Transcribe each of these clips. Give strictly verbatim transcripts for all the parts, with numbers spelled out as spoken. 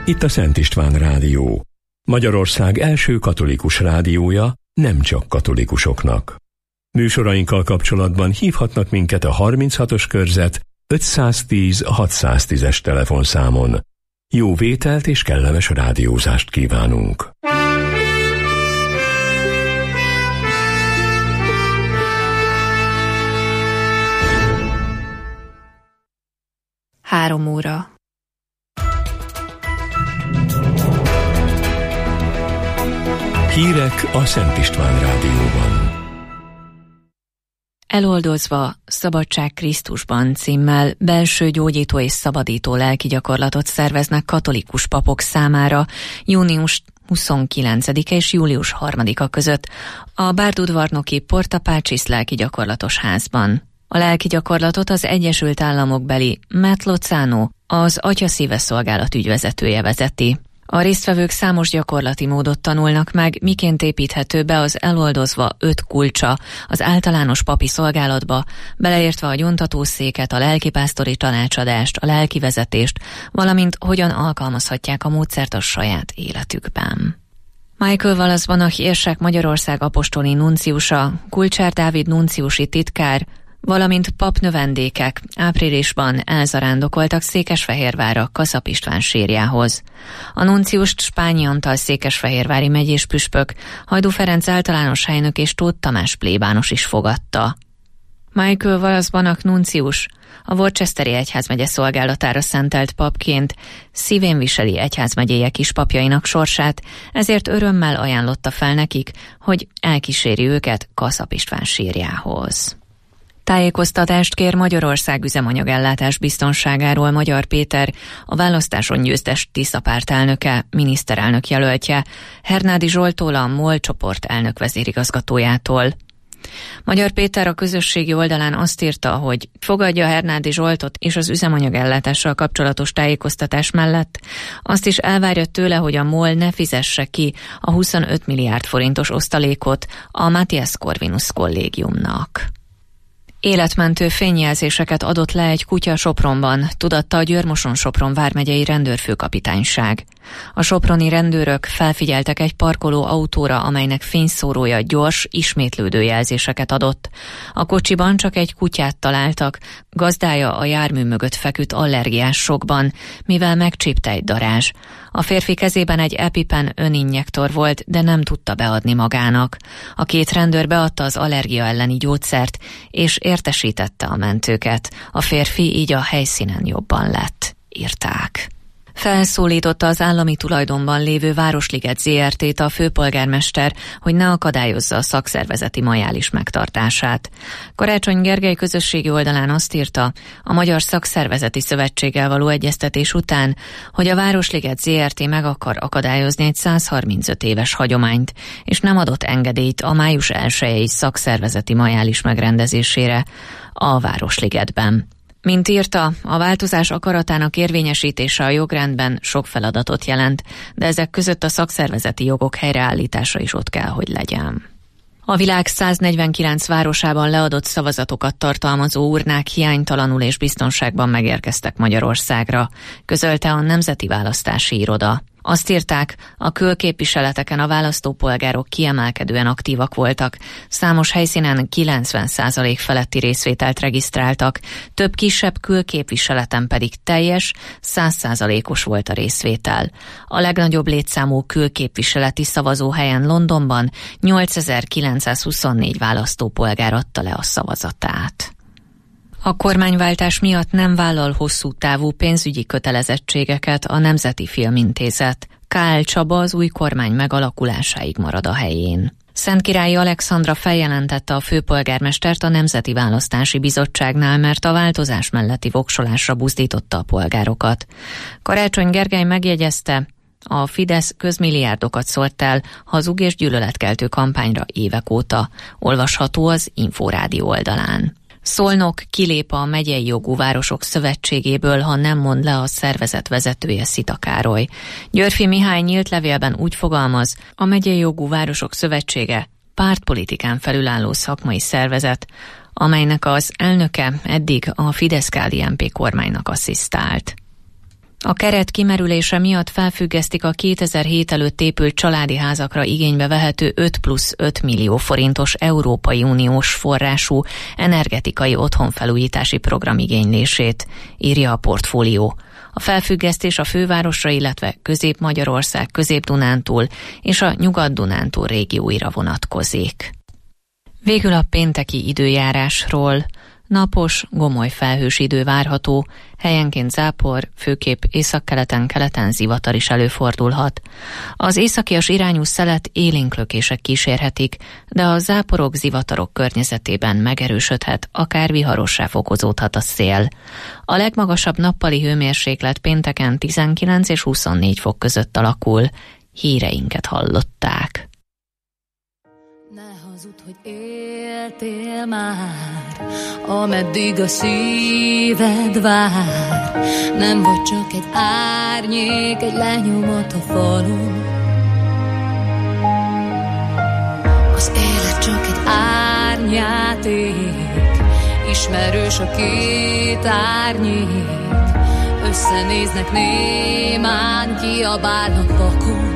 Itt a Szent István Rádió, Magyarország első katolikus rádiója, nem csak katolikusoknak. Műsorainkkal kapcsolatban hívhatnak minket a harminchatos körzet ötszáztíz hatszáztízes telefonszámon. Jó vételt és kellemes rádiózást kívánunk! Három óra. Hírek a Szent István Rádióban. Eloldozva, Szabadság Krisztusban címmel belső gyógyító és szabadító lelki gyakorlatot szerveznek katolikus papok számára június huszonkilencedike és július harmadika között a bárdudvarnoki Porta Pacis lelki gyakorlatos házban. A lelki gyakorlatot az Egyesült Államok beli Matt Lozano, az Atya Szíve Szolgálat ügyvezetője vezeti. A résztvevők számos gyakorlati módot tanulnak meg, miként építhető be az eloldozva öt kulcsa az általános papi szolgálatba, beleértve a gyóntatószéket, a lelkipásztori tanácsadást, a lelkivezetést, valamint hogyan alkalmazhatják a módszert a saját életükben. Michael Wallace érsek Magyarország apostoli nunciusa, Kulcsár Dávid nunciusi titkár, valamint papnövendékek áprilisban elzarándokoltak Székesfehérvárra Kaszap István sírjához. A nunciust Spányi Antal székesfehérvári megyés püspök, Hajdú Ferenc általános helynök és Tóth Tamás plébános is fogadta. Michael Wallace nuncius a Worcesteri egyházmegye szolgálatára szentelt papként szívén viseli egyházmegyéje kispapjainak sorsát, ezért örömmel ajánlotta fel nekik, hogy elkíséri őket Kaszap István sírjához. Tájékoztatást kér Magyarország üzemanyagellátás biztonságáról Magyar Péter, a választáson győztes Tisza párt elnöke, miniszterelnök jelöltje, Hernádi Zsolttól, a MOL csoport elnök vezérigazgatójától. Magyar Péter a közösségi oldalán azt írta, hogy fogadja Hernádi Zsoltot és az üzemanyagellátással kapcsolatos tájékoztatás mellett azt is elvárja tőle, hogy a MOL ne fizesse ki a huszonöt milliárd forintos osztalékot a Matthias Corvinus kollégiumnak. Életmentő fényjelzéseket adott le egy kutya Sopronban, tudatta a Győr-Moson-Sopron vármegyei rendőrfőkapitányság. A soproni rendőrök felfigyeltek egy parkoló autóra, amelynek fényszórója gyors, ismétlődő jelzéseket adott. A kocsiban csak egy kutyát találtak, gazdája a jármű mögött feküdt allergiás sokban, mivel megcsípte egy darázs. A férfi kezében egy EpiPen öninjektor volt, de nem tudta beadni magának. A két rendőr beadta az allergia elleni gyógyszert, és értesítette a mentőket. A férfi így a helyszínen jobban lett, írták. Felszólította az állami tulajdonban lévő Városliget zé er té-t a főpolgármester, hogy ne akadályozza a szakszervezeti majális megtartását. Karácsony Gergely közösségi oldalán azt írta, a Magyar Szakszervezeti Szövetséggel való egyeztetés után, hogy a Városliget zé er té meg akar akadályozni egy százharmincöt éves hagyományt, és nem adott engedélyt a május elsejei szakszervezeti majális megrendezésére a Városligetben. Mint írta, a változás akaratának érvényesítése a jogrendben sok feladatot jelent, de ezek között a szakszervezeti jogok helyreállítása is ott kell, hogy legyen. A világ száznegyvenkilenc városában leadott szavazatokat tartalmazó urnák hiánytalanul és biztonságban megérkeztek Magyarországra, közölte a Nemzeti Választási Iroda. Azt írták, a külképviseleteken a választópolgárok kiemelkedően aktívak voltak, számos helyszínen kilencven százalék feletti részvételt regisztráltak, több kisebb külképviseleten pedig teljes, száz százalékos volt a részvétel. A legnagyobb létszámú külképviseleti szavazóhelyen Londonban nyolcezer-kilencszázhuszonnégy választópolgár adta le a szavazatát. A kormányváltás miatt nem vállal hosszú távú pénzügyi kötelezettségeket a Nemzeti Filmintézet. Kál Csaba az új kormány megalakulásáig marad a helyén. Szentkirályi Alexandra feljelentette a főpolgármestert a Nemzeti Választási Bizottságnál, mert a változás melletti voksolásra buzdította a polgárokat. Karácsony Gergely megjegyezte, a Fidesz közmilliárdokat szólt el hazug és gyűlöletkeltő kampányra évek óta. Olvasható az Inforádió oldalán. Szolnok kilép a megyei jogú városok szövetségéből, ha nem mond le a szervezet vezetője, Szita Károly. Györffy Mihály nyílt levélben úgy fogalmaz, a megyei jogú városok szövetsége pártpolitikán felülálló szakmai szervezet, amelynek az elnöke eddig a Fidesz-ká dé en pé kormánynak asszisztált. A keret kimerülése miatt felfüggesztik a kétezer-hét előtt épült családi házakra igénybe vehető öt plusz öt millió forintos Európai Uniós forrású energetikai otthonfelújítási program igénylését, írja a Portfólió. A felfüggesztés a fővárosra, illetve Közép-Magyarország, Közép-Dunántúl és a Nyugat-Dunántúl régióira vonatkozik. Végül a pénteki időjárásról. Napos, gomoly felhős idő várható, helyenként zápor, főképp északkeleten, keleten zivatar is előfordulhat. Az északias irányú szelet élénklökések kísérhetik, de a záporok, zivatarok környezetében megerősödhet, akár viharossá fokozódhat a szél. A legmagasabb nappali hőmérséklet pénteken tizenkilenc és huszonnégy fok között alakul. Híreinket hallották. Hogy éltél már, ameddig a szíved vár. Nem vagy csak egy árnyék, egy lenyomat a falon. Az élet csak egy árnyjáték, ismerős a két árnyék. Összenéznek némán, kiabálnak vakon.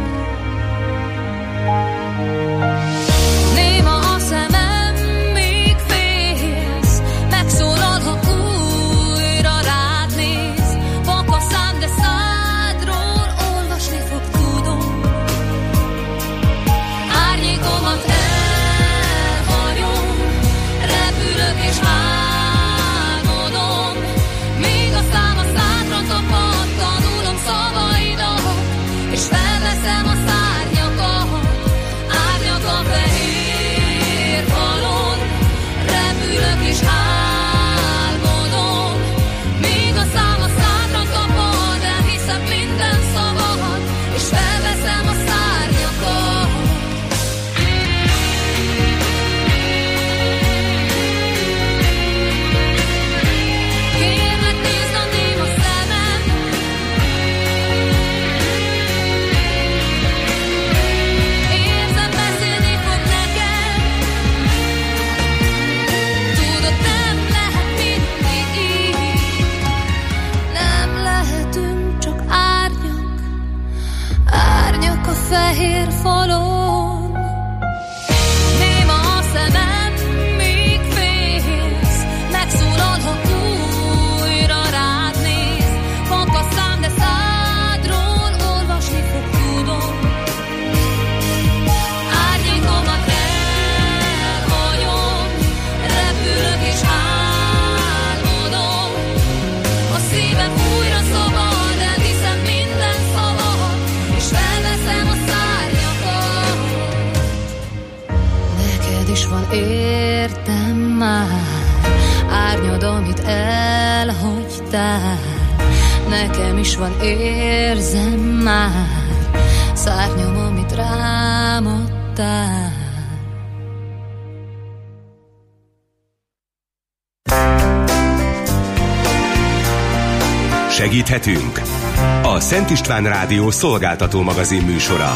fehér falon. Néma a szemem, míg félsz, megszólal, ha újra rád néz. Fakasztám, de szádról olvasni fog, tudom. Árnyékomat elhagyom, repülök és álmodom. A szívem újra szabad, elviszem minden szavat, és felveszem a szárnyakat. Neked is van értem már, árnyad, amit elhagytál. Nekem is van érzem már, szárnyam, amit rám adtál. Segíthetünk? A Szent István Rádió szolgáltató magazin műsora.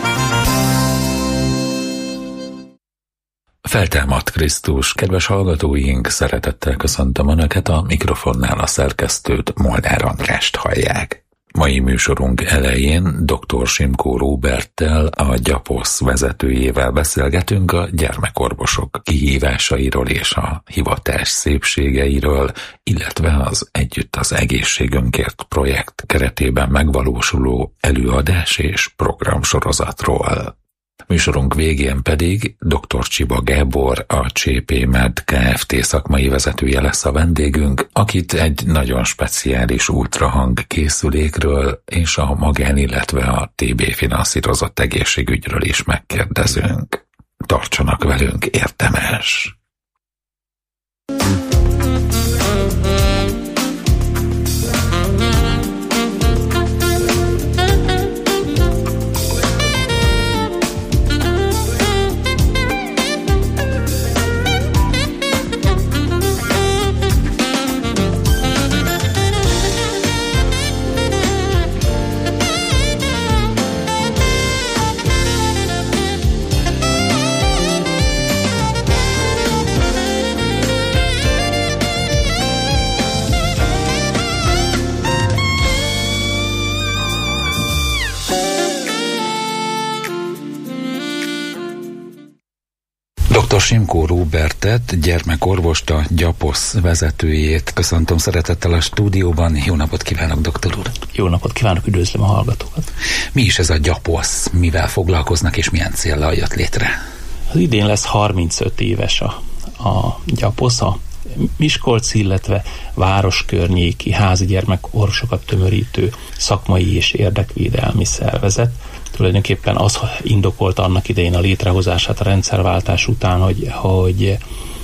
Feltámadt Krisztus, kedves hallgatóink, szeretettel köszöntöm Önöket, a mikrofonnál a szerkesztőt, Molnár Andrást hallják. Mai műsorunk elején dr. Simkó Róberttel, a Gyaposz vezetőjével beszélgetünk a gyermekorvosok kihívásairól és a hivatás szépségeiről, illetve az Együtt az egészségünkért projekt keretében megvalósuló előadás és programsorozatról. Műsorunk végén pedig dr. Csiba Gábor, a cé pé Med Kft. Szakmai vezetője lesz a vendégünk, akit egy nagyon speciális ultrahang készülékről és a magán, illetve a té bé finanszírozott egészségügyről is megkérdezünk. Tartsanak velünk, érdemes! Simkó Róbertet, gyermekorvost, a Gyaposz vezetőjét köszöntöm szeretettel a stúdióban. Jó napot kívánok, doktor úr! Jó napot kívánok, üdvözlöm a hallgatókat! Mi is ez a Gyaposz? Mivel foglalkoznak és milyen céllal jött létre? Az idén lesz harmincöt éves a, a Gyaposz, a Miskolc, illetve városkörnyéki házi gyermekorvosokat tömörítő szakmai és érdekvédelmi szervezet. Tulajdonképpen az indokolt annak idején a létrehozását a rendszerváltás után, hogy, hogy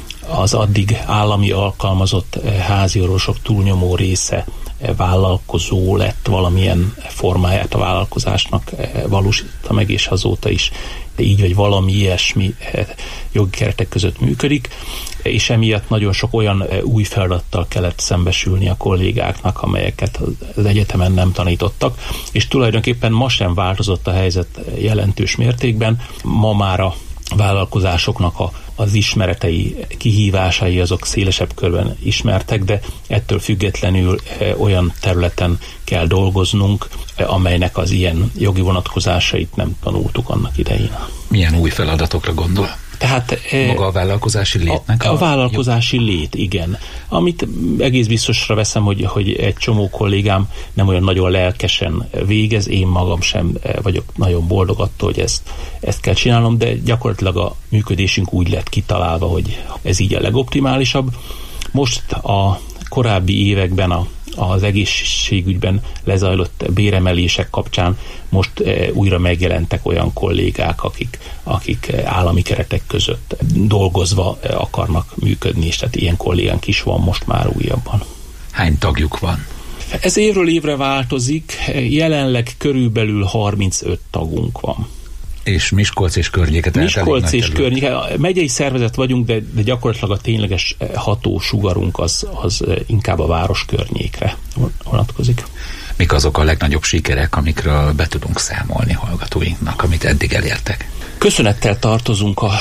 az addig állami alkalmazott házi orvosok túlnyomó része vállalkozó lett, valamilyen formáját a vállalkozásnak valósította meg, és azóta is így vagy valami ilyesmi jogi keretek között működik, és emiatt nagyon sok olyan új feladattal kellett szembesülni a kollégáknak, amelyeket az egyetemen nem tanítottak, és tulajdonképpen ma sem változott a helyzet jelentős mértékben. Ma már a vállalkozásoknak a, az ismeretei, kihívásai azok szélesebb körben ismertek, de ettől függetlenül olyan területen kell dolgoznunk, amelynek az ilyen jogi vonatkozásait nem tanultuk annak idején. Milyen új feladatokra gondol? Tehát, Maga a vállalkozási létnek? A, a vállalkozási lét, igen. Amit egész biztosra veszem, hogy, hogy egy csomó kollégám nem olyan nagyon lelkesen végez, én magam sem vagyok nagyon boldog attól, hogy ezt, ezt kell csinálnom, de gyakorlatilag a működésünk úgy lett kitalálva, hogy ez így a legoptimálisabb. Most a korábbi években a az egészségügyben lezajlott béremelések kapcsán most e, újra megjelentek olyan kollégák, akik, akik állami keretek között dolgozva e, akarnak működni, és tehát ilyen kollégánk is van most már újabban. Hány tagjuk van? Ez évről évre változik, jelenleg körülbelül harmincöt tagunk van. És Miskolc és környéket. Miskolc és környéket. Megyei szervezet vagyunk, de, de gyakorlatilag a tényleges hatósugarunk az, az inkább a város környékre vonatkozik. Mik azok a legnagyobb sikerek, amikről be tudunk számolni hallgatóinknak, amit eddig elértek? Köszönettel tartozunk a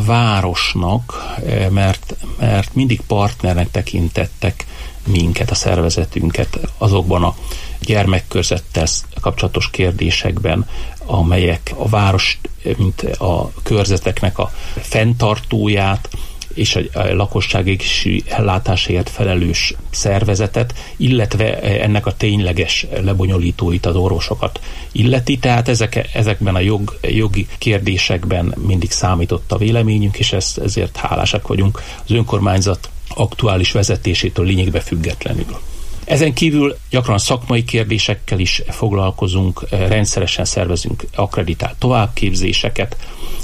városnak, mert, mert mindig partnernek tekintettek minket, a szervezetünket azokban a gyermekkörzettel kapcsolatos kérdésekben, amelyek a város, mint a körzeteknek a fenntartóját és a lakosság egészségügyi ellátásáért felelős szervezetet, illetve ennek a tényleges lebonyolítóit, az orvosokat illeti. Tehát ezek, ezekben a jog, jogi kérdésekben mindig számított a véleményünk, és ezt, ezért hálásak vagyunk az önkormányzat aktuális vezetésétől lényegbe függetlenül. Ezen kívül gyakran szakmai kérdésekkel is foglalkozunk, rendszeresen szervezünk akkreditált továbbképzéseket,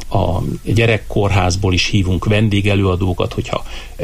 a gyerekkórházból is hívunk vendégelőadókat, hogyha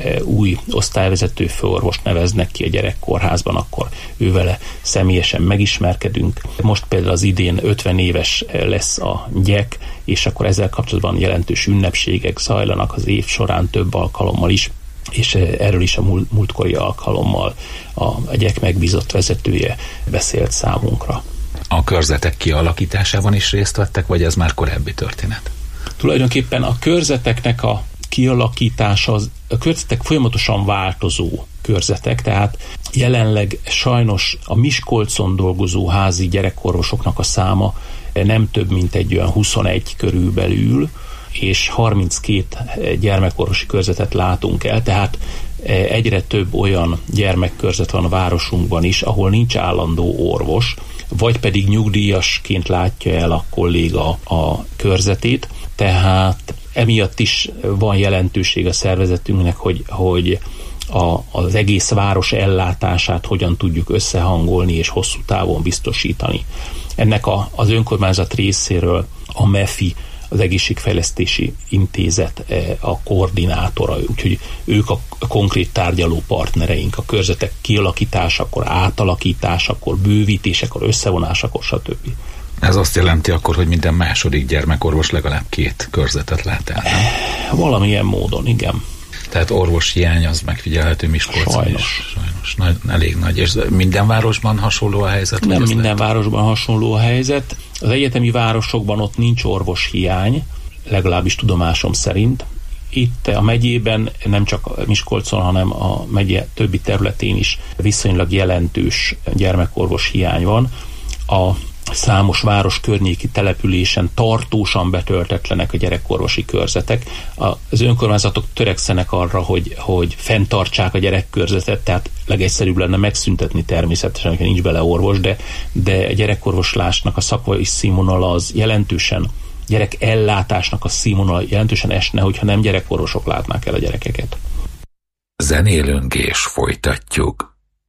új osztályvezető főorvost neveznek ki a gyerekkórházban, akkor ővele személyesen megismerkedünk. Most például az idén ötven éves lesz a gyek, és akkor ezzel kapcsolatban jelentős ünnepségek zajlanak az év során több alkalommal is, és erről is a múlt, múltkori alkalommal a gyek megbízott vezetője beszélt számunkra. A körzetek kialakításában is részt vettek, vagy ez már korábbi történet? Tulajdonképpen a körzeteknek a kialakítása, az, a körzetek folyamatosan változó körzetek, tehát jelenleg sajnos a Miskolcon dolgozó házi gyerekorvosoknak a száma nem több, mint egy olyan huszonegy körülbelül, és harminckét gyermekorvosi körzetet látunk el, tehát egyre több olyan gyermekkörzet van a városunkban is, ahol nincs állandó orvos, vagy pedig nyugdíjasként látja el a kolléga a körzetét, tehát emiatt is van jelentőség a szervezetünknek, hogy, hogy a, az egész város ellátását hogyan tudjuk összehangolni és hosszú távon biztosítani. Ennek a, az önkormányzat részéről a MEFI, az Egészségfejlesztési Intézet a koordinátora, úgyhogy ők a konkrét tárgyaló partnereink a körzetek kialakításakor, átalakításakor, bővítésekor, összevonásakor, stb. Ez azt jelenti akkor, hogy minden második gyermekorvos legalább két körzetet lát el, nem? Valamilyen módon, igen. Tehát orvoshiány az megfigyelhető Miskolcon Sajnos. is. Sajnos. Nagy, elég nagy. És minden városban hasonló a helyzet? Nem minden lehet? városban hasonló a helyzet. Az egyetemi városokban ott nincs orvoshiány, legalábbis tudomásom szerint. Itt a megyében, nem csak Miskolcon, hanem a megye többi területén is viszonylag jelentős gyermekorvos hiány van. A számos város környéki településen tartósan betöltetlenek a gyerekorvosi körzetek. Az önkormányzatok törekszenek arra, hogy, hogy fenntartsák a gyerekkörzetet, tehát legegyszerűbb lenne megszüntetni természetesen, hogy nincs bele orvos, de, de a gyerekorvoslásnak a szakmai színvonala az jelentősen, gyerek ellátásnak a színvonala jelentősen esne, hogyha nem gyerekorvosok látnák el a gyerekeket. Zenélünk és folytatjuk.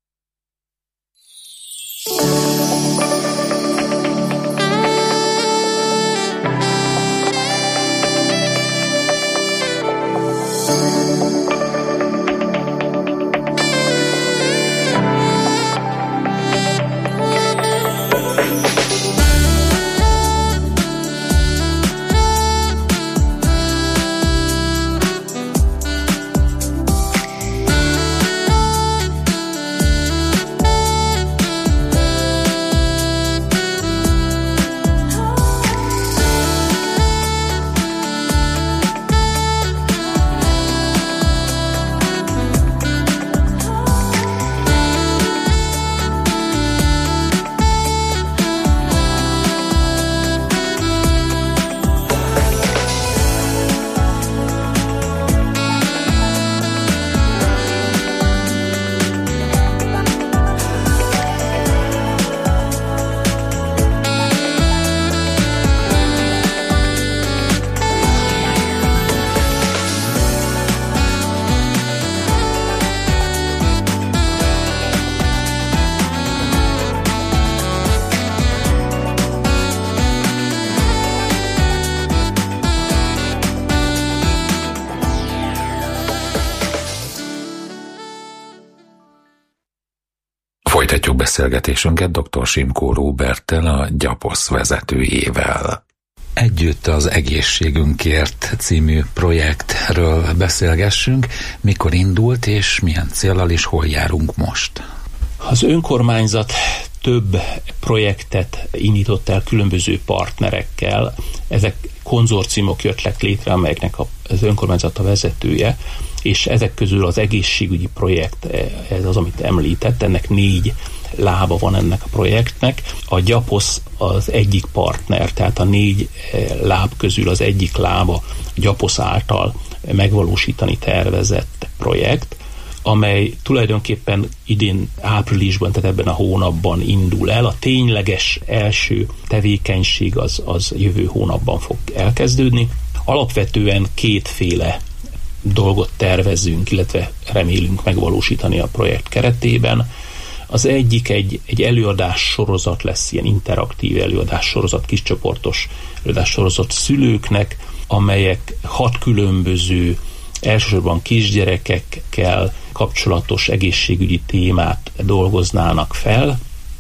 Folytatjuk beszélgetésünket dr. Simkó Róberttel, a Gyaposz vezetőjével. Együtt az Egészségünkért című projektről beszélgessünk. Mikor indult, és milyen céllal, és hol járunk most? Az önkormányzat több projektet indított el különböző partnerekkel. Ezek konzorciumok jöttek létre, amelyeknek az önkormányzat a vezetője, és ezek közül az egészségügyi projekt, ez az, amit említett, ennek négy lába van ennek a projektnek. A Gyaposz az egyik partner, tehát a négy láb közül az egyik lába Gyaposz által megvalósítani tervezett projekt, amely tulajdonképpen idén áprilisban, tehát ebben a hónapban indul el. A tényleges első tevékenység az, az jövő hónapban fog elkezdődni. Alapvetően kétféle dolgot tervezünk, illetve remélünk megvalósítani a projekt keretében. Az egyik egy, egy előadás sorozat lesz, ilyen interaktív előadás sorozat, kiscsoportos előadás sorozat szülőknek, amelyek hat különböző, elsősorban kisgyerekekkel kapcsolatos egészségügyi témát dolgoznának fel.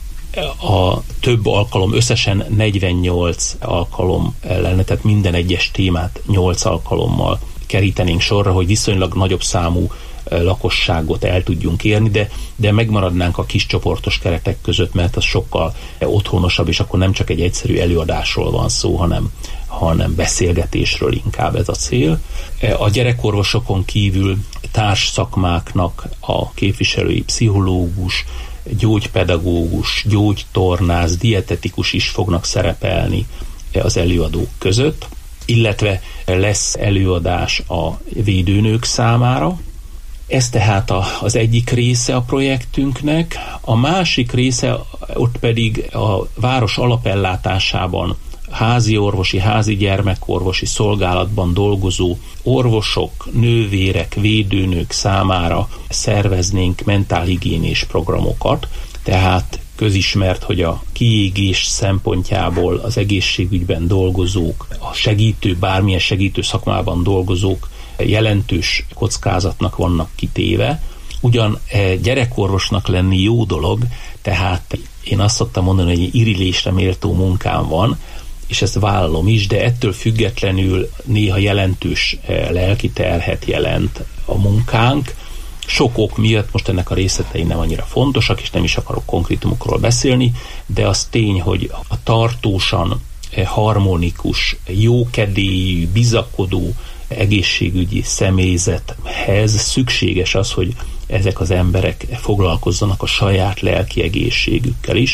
A több alkalom, összesen negyvennyolc alkalom lenne, tehát minden egyes témát nyolc alkalommal kerítenénk sorra, hogy viszonylag nagyobb számú lakosságot el tudjunk érni, de, de megmaradnánk a kis csoportos keretek között, mert az sokkal otthonosabb, és akkor nem csak egy egyszerű előadásról van szó, hanem, hanem beszélgetésről inkább ez a cél. A gyerekorvosokon kívül társszakmáknak a képviselői pszichológus, gyógypedagógus, gyógytornász, dietetikus is fognak szerepelni az előadók között, illetve lesz előadás a védőnők számára. Ez tehát a, az egyik része a projektünknek. A másik része ott pedig a város alapellátásában házi orvosi, házi gyermekorvosi szolgálatban dolgozó orvosok, nővérek, védőnők számára szerveznénk mentálhigiénés programokat, tehát közismert, hogy a kiégés szempontjából az egészségügyben dolgozók, a segítő, bármilyen segítő szakmában dolgozók jelentős kockázatnak vannak kitéve. Ugyan gyerekorvosnak lenni jó dolog, tehát én azt szoktam mondani, hogy irigylésre méltó munkám van, és ezt vállalom is, de ettől függetlenül néha jelentős lelki terhet jelent a munkánk. Sok ok miatt, most ennek a részletei nem annyira fontosak, és nem is akarok konkrétumokról beszélni, de az tény, hogy a tartósan harmonikus, jókedélyű, bizakodó egészségügyi személyzethez szükséges az, hogy ezek az emberek foglalkozzanak a saját lelki egészségükkel is,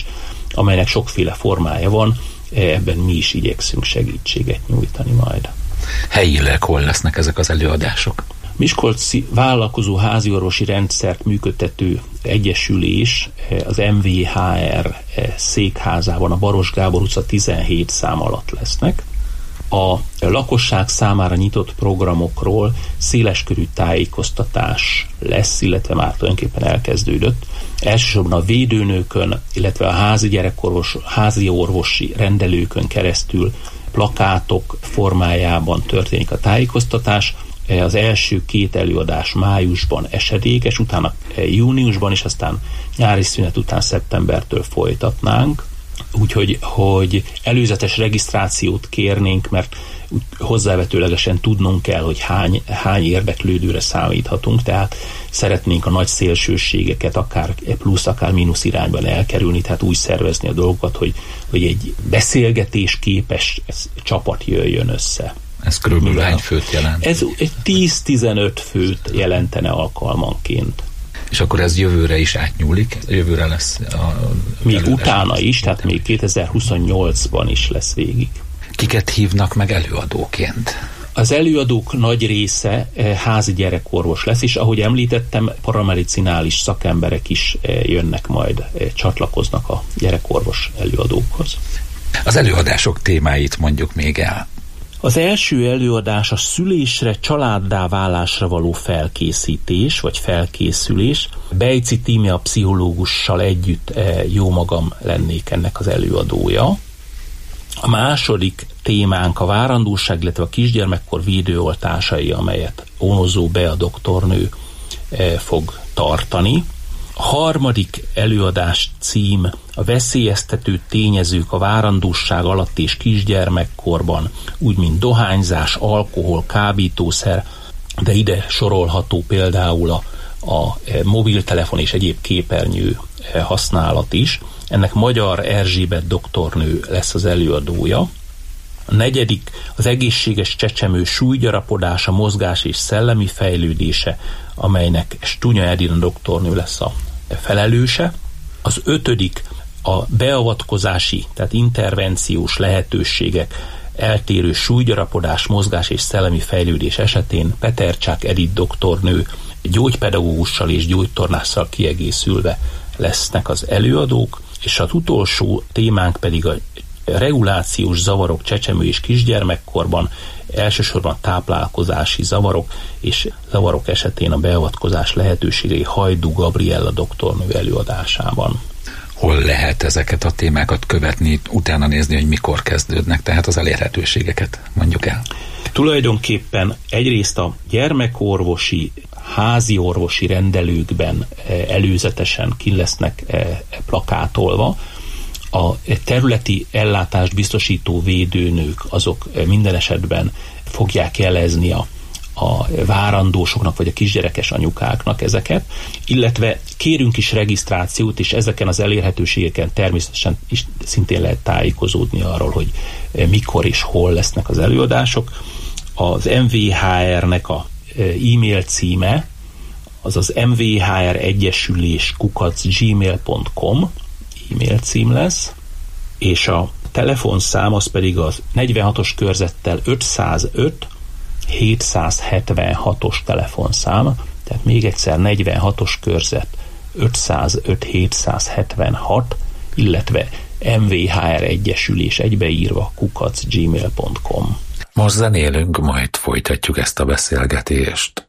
amelynek sokféle formája van, ebben mi is igyekszünk segítséget nyújtani majd. Helyileg hol lesznek ezek az előadások? Miskolci Vállalkozó Háziorvosi Rendszert működtető egyesülés az em vé há er székházában a Baros Gábor utca tizenhét szám alatt lesznek. A lakosság számára nyitott programokról széleskörű tájékoztatás lesz, illetve már tulajdonképpen elkezdődött. Elsősorban a védőnőkön, illetve a házi gyerekorvos, házi orvosi rendelőkön keresztül plakátok formájában történik a tájékoztatás. Az első két előadás májusban esedékes, utána júniusban, és aztán nyári szünet után szeptembertől folytatnánk. Úgyhogy hogy előzetes regisztrációt kérnénk, mert hozzávetőlegesen tudnunk kell, hogy hány, hány érdeklődőre számíthatunk, tehát szeretnénk a nagy szélsőségeket akár plusz, akár mínusz irányban elkerülni, tehát úgy szervezni a dolgokat, hogy, hogy egy beszélgetés képes csapat jöjjön össze. Ez körülbelül hány főt jelent? Ez egy tíz-tizenöt főt jelentene alkalmanként. És akkor ez jövőre is átnyúlik? Jövőre lesz a... Még utána is, tehát még kétezer-huszonnyolcban is lesz végig. Kiket hívnak meg előadóként? Az előadók nagy része házi gyerekorvos lesz, és ahogy említettem, paramedicinális szakemberek is jönnek majd, csatlakoznak a gyerekorvos előadókhoz. Az előadások témáit mondjuk még el. Az első előadás a szülésre, családdá válásra való felkészítés, vagy felkészülés. Bejci Tímea pszichológussal együtt jó magam lennék ennek az előadója. A második témánk a várandóság, illetve a kisgyermekkor védőoltásai, amelyet Ónozó Bea doktornő fog tartani. A harmadik előadás cím a veszélyeztető tényezők a várandóság alatt és kisgyermekkorban, úgy mint dohányzás, alkohol, kábítószer, de ide sorolható például a, a mobiltelefon és egyéb képernyő használat is. Ennek Magyar Erzsébet doktornő lesz az előadója. A negyedik az egészséges csecsemő súlygyarapodása, mozgás és szellemi fejlődése, amelynek Stunya Edina doktornő lesz a felelőse. Az ötödik a beavatkozási, tehát intervenciós lehetőségek eltérő súlygyarapodás, mozgás és szellemi fejlődés esetén Petercsák Edith doktornő gyógypedagógussal és gyógytornásszal kiegészülve lesznek az előadók, és az utolsó témánk pedig a regulációs zavarok csecsemő és kisgyermekkorban, elsősorban táplálkozási zavarok, és zavarok esetén a beavatkozás lehetőségei Hajdú Gabriella doktornő előadásában. Hol lehet ezeket a témákat követni, utána nézni, hogy mikor kezdődnek, tehát az elérhetőségeket mondjuk el? Tulajdonképpen egyrészt a gyermekorvosi, házi orvosi rendelőkben előzetesen ki lesznek plakátolva. A területi ellátást biztosító védőnők azok minden esetben fogják jelezni a, a várandósoknak vagy a kisgyerekes anyukáknak ezeket, illetve kérünk is regisztrációt, és ezeken az elérhetőségeken természetesen is szintén lehet tájékozódni arról, hogy mikor és hol lesznek az előadások. Az em vé há er-nek a e-mail címe az az em vé há er egyesülés kukac gmail pont com e-mail cím lesz, és a telefonszám az pedig az negyvenhatos körzettel ötszázöt hétszázhetvenhatos telefonszám, tehát még egyszer negyvenhatos körzet ötszázöt hétszázhetvenhat, illetve em vé há er egyesülés egybeírva kukac gmail pont com. Most zenélünk, majd folytatjuk ezt a beszélgetést.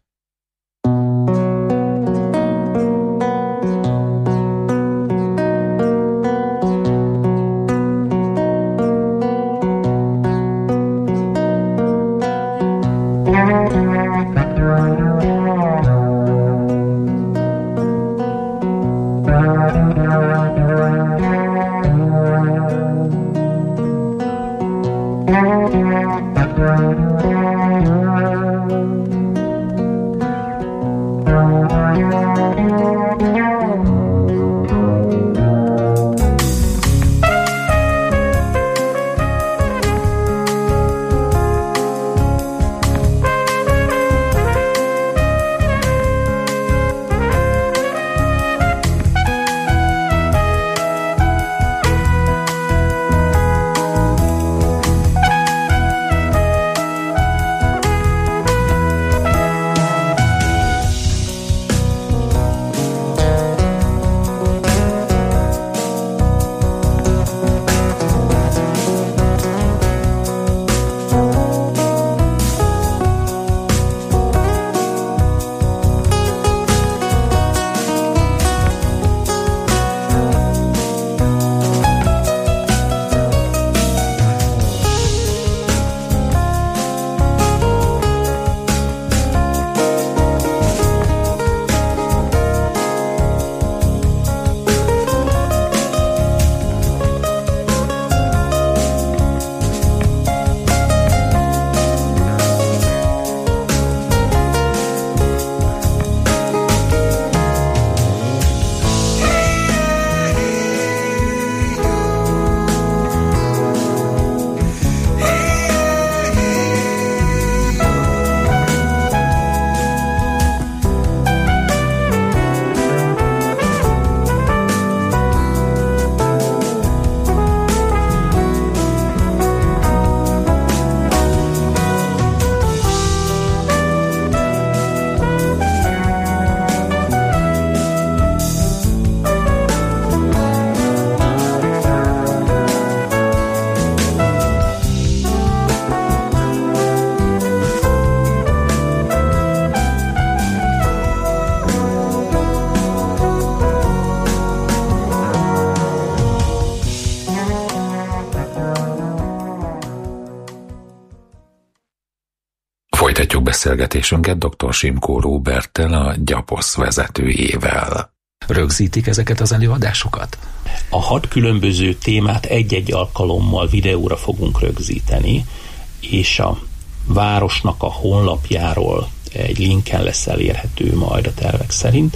Folytatjuk beszélgetésünket dr. Simkó Róberttel, a Gyaposz vezetőjével. Rögzítik ezeket az előadásokat? A hat különböző témát egy-egy alkalommal videóra fogunk rögzíteni, és a városnak a honlapjáról egy linken lesz elérhető majd a tervek szerint.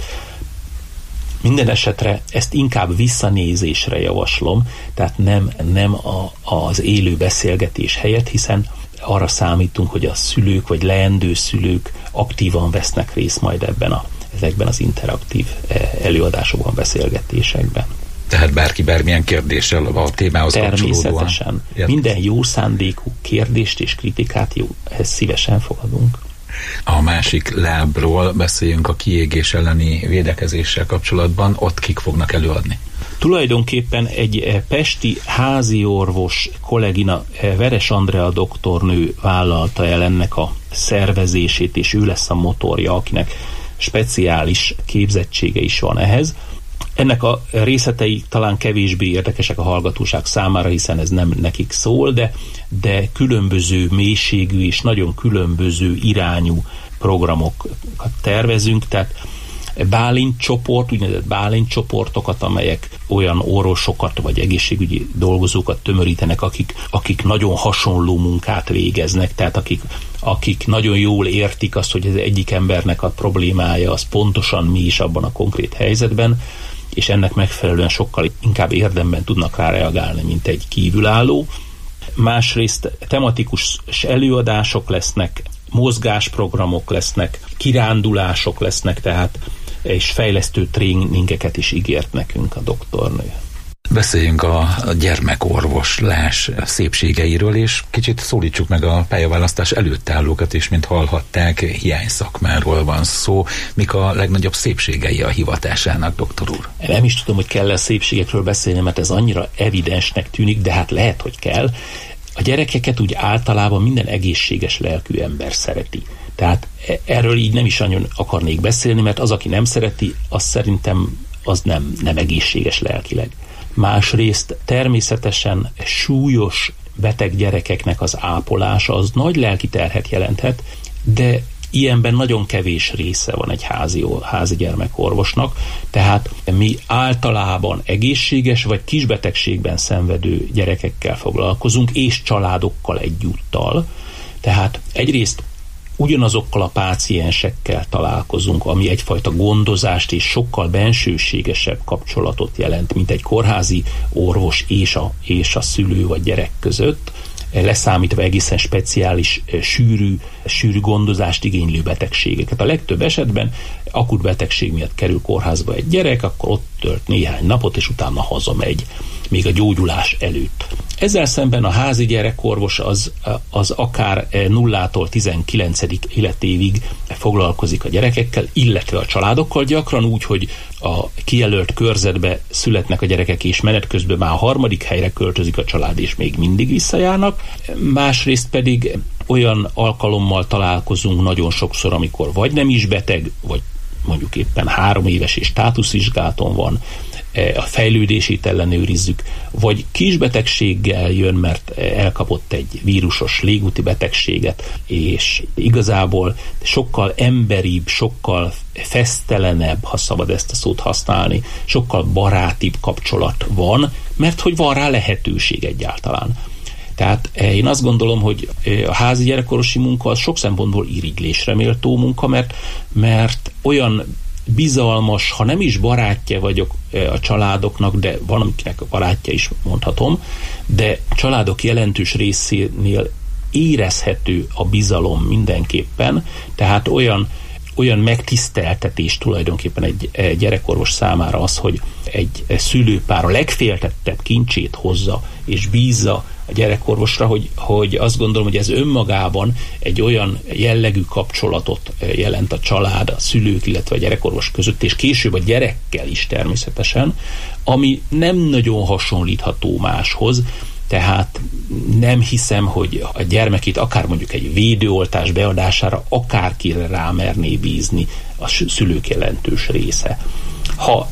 Minden esetre ezt inkább visszanézésre javaslom, tehát nem, nem a, az élő beszélgetés helyett, hiszen arra számítunk, hogy a szülők vagy leendő szülők aktívan vesznek részt majd ebben a, ezekben az interaktív előadásokban, beszélgetésekben. Tehát bárki bármilyen kérdéssel a témához kapcsolódóan. Természetesen. Minden jó szándékú kérdést és kritikát jó, ezt szívesen fogadunk. A másik lábról beszéljünk, a kiégés elleni védekezéssel kapcsolatban. Ott kik fognak előadni? Tulajdonképpen egy pesti háziorvos kollégina, Veres Andrea doktornő vállalta el ennek a szervezését, és ő lesz a motorja, akinek speciális képzettsége is van ehhez. Ennek a részletei talán kevésbé érdekesek a hallgatóság számára, hiszen ez nem nekik szól, de, de különböző mélységű és nagyon különböző irányú programokat tervezünk, tehát Bálint csoport, úgynevezett Bálint csoportokat, amelyek olyan orvosokat vagy egészségügyi dolgozókat tömörítenek, akik, akik nagyon hasonló munkát végeznek, tehát akik, akik nagyon jól értik azt, hogy az egyik embernek a problémája az pontosan mi is abban a konkrét helyzetben, és ennek megfelelően sokkal inkább érdemben tudnak rá reagálni, mint egy kívülálló. Másrészt tematikus előadások lesznek, mozgásprogramok lesznek, kirándulások lesznek, tehát és fejlesztő tréningeket is ígért nekünk a doktornő. Beszéljünk a gyermekorvoslás szépségeiről, és kicsit szólítsuk meg a pályaválasztás előtt állókat is, mint hallhatták, hiány szakmáról van szó. Mik a legnagyobb szépségei a hivatásának, doktor úr? Nem is tudom, hogy kell a szépségekről beszélni, mert ez annyira evidensnek tűnik, de hát lehet, hogy kell. A gyerekeket úgy általában minden egészséges lelkű ember szereti. Tehát erről így nem is nagyon akarnék beszélni, mert az, aki nem szereti, az szerintem az nem, nem egészséges lelkileg. Másrészt természetesen súlyos beteg gyerekeknek az ápolása az nagy lelki terhet jelenthet, de ilyenben nagyon kevés része van egy házi, házi gyermekorvosnak, tehát mi általában egészséges vagy kisbetegségben szenvedő gyerekekkel foglalkozunk, és családokkal egyúttal. Tehát egyrészt ugyanazokkal a páciensekkel találkozunk, ami egyfajta gondozást és sokkal bensőségesebb kapcsolatot jelent, mint egy kórházi orvos és a, és a szülő vagy gyerek között, leszámítva egészen speciális, sűrű, sűrű gondozást igénylő betegségeket. A legtöbb esetben akut betegség miatt kerül kórházba egy gyerek, akkor ott tölt néhány napot, és utána hazamegy, még a gyógyulás előtt. Ezzel szemben a házi gyerekorvos az, az akár nullától tizenkilencedik életévig foglalkozik a gyerekekkel, illetve a családokkal, gyakran úgy, hogy a kijelölt körzetbe születnek a gyerekek, és menet közben már a harmadik helyre költözik a család, és még mindig visszajárnak. Másrészt pedig olyan alkalommal találkozunk nagyon sokszor, amikor vagy nem is beteg, vagy mondjuk éppen három éves és státuszvizsgálaton van, a fejlődését ellenőrizzük, vagy kisbetegséggel jön, mert elkapott egy vírusos légúti betegséget, és igazából sokkal emberibb, sokkal fesztelenebb, ha szabad ezt a szót használni, sokkal barátibb kapcsolat van, mert hogy van rá lehetőség egyáltalán. Tehát én azt gondolom, hogy a házi gyerekorvosi munka az sok szempontból irigylésre méltó munka, mert, mert olyan bizalmas, ha nem is barátja vagyok a családoknak, de van, amiknek a barátja is mondhatom, de családok jelentős részénél érezhető a bizalom mindenképpen, tehát olyan, olyan megtiszteltetés tulajdonképpen egy gyerekorvos számára az, hogy egy szülőpár a legféltettebb kincsét hozza és bízza a gyerekorvosra, hogy, hogy azt gondolom, hogy ez önmagában egy olyan jellegű kapcsolatot jelent a család, a szülők, illetve a gyerekorvos között, és később a gyerekkel is természetesen, ami nem nagyon hasonlítható máshoz, tehát nem hiszem, hogy a gyermekét akár mondjuk egy védőoltás beadására akárkire rámerné bízni a szülők jelentős része. Ha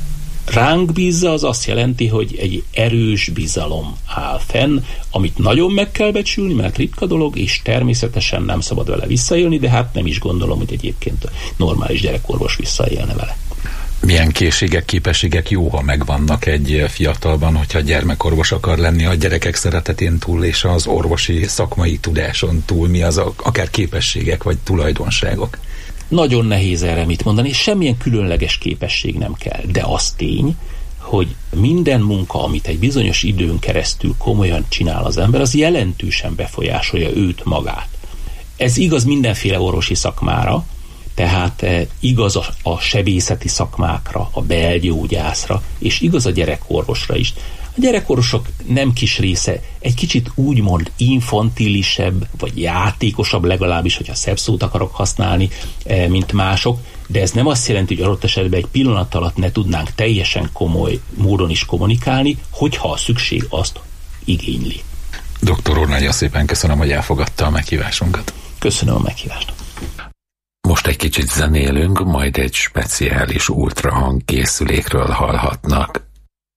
ránk bízza, az azt jelenti, hogy egy erős bizalom áll fenn, amit nagyon meg kell becsülni, mert ritka dolog, és természetesen nem szabad vele visszaélni, de hát nem is gondolom, hogy egyébként a normális gyerekorvos visszaélne vele. Milyen készségek, képességek jó, ha megvannak egy fiatalban, hogyha gyermekorvos akar lenni a gyerekek szeretetén túl, és az orvosi szakmai tudáson túl, mi az a, akár képességek vagy tulajdonságok? Nagyon nehéz erre mit mondani, és semmilyen különleges képesség nem kell, de az tény, hogy minden munka, amit egy bizonyos időn keresztül komolyan csinál az ember, az jelentősen befolyásolja őt magát. Ez igaz mindenféle orvosi szakmára, tehát igaz a, a sebészeti szakmákra, a belgyógyászra, és igaz a gyerekorvosra is. A gyerekorvosok nem kis része egy kicsit úgymond infantilisebb, vagy játékosabb legalábbis, hogyha szebb szót akarok használni, mint mások, de ez nem azt jelenti, hogy adott esetben egy pillanat alatt ne tudnánk teljesen komoly módon is kommunikálni, hogyha a szükség azt igényli. Doktor úr, nagyon szépen köszönöm, hogy elfogadta a meghívásunkat. Köszönöm a meghívást. Most egy kicsit zenélünk, majd egy speciális ultrahang készülékről hallhatnak.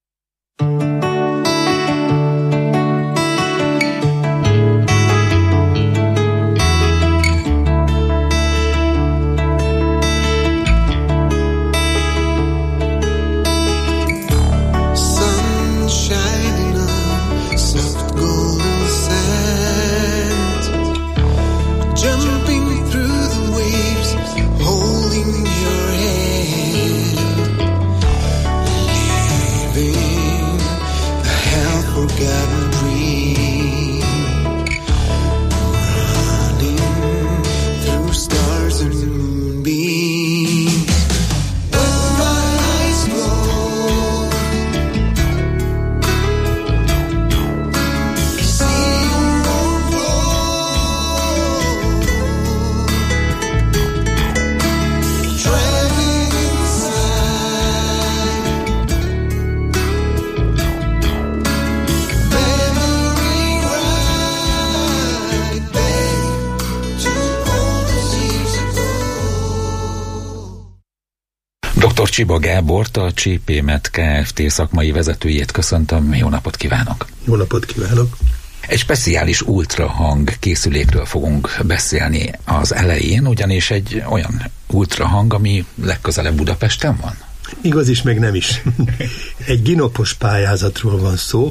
doktor Csiba Gábort, a csé pé Med Kft. Szakmai vezetőjét köszöntöm. Jó napot kívánok! Jó napot kívánok! Egy speciális ultrahang készülékről fogunk beszélni az elején, ugyanis egy olyan ultrahang, ami legközelebb Budapesten van. Igaz is, meg nem is. Egy ginopos pályázatról van szó,